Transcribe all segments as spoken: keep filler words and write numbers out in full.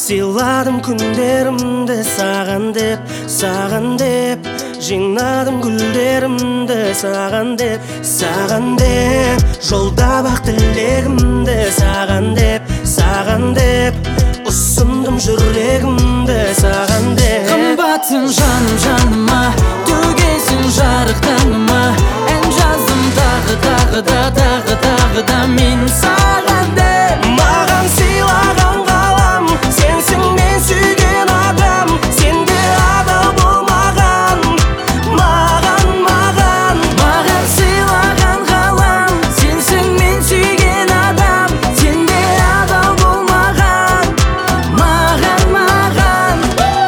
Сыйладым күндерімді саған деп, саған деп. Жинадым гүлдерімді саған деп, саған деп. Жолда бақ тілегімді саған деп, саған деп. Ұсындым жүрегімді саған деп. Қымбатсың жаным жаныма, төгесің жарық таңыма. Ән жаздым тағы тағы да тағы тағы да мен саған деп. Маған сыйлаған ғалам, сенсің мен сүйген адам. Сенде адал болмаған, маған, маған. Маған сыйлаған ғалам, сенсің мен сүйген адам. Сенде адал болмаған, маған, маған.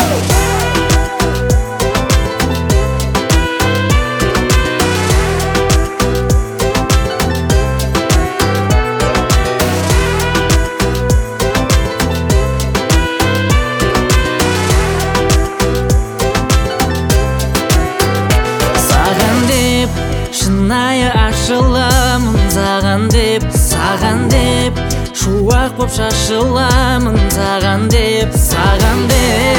Саған деп шынайы ашыламын, саған деп, саған деп. Шуақ боп шашыламын, саған деп, саған деп.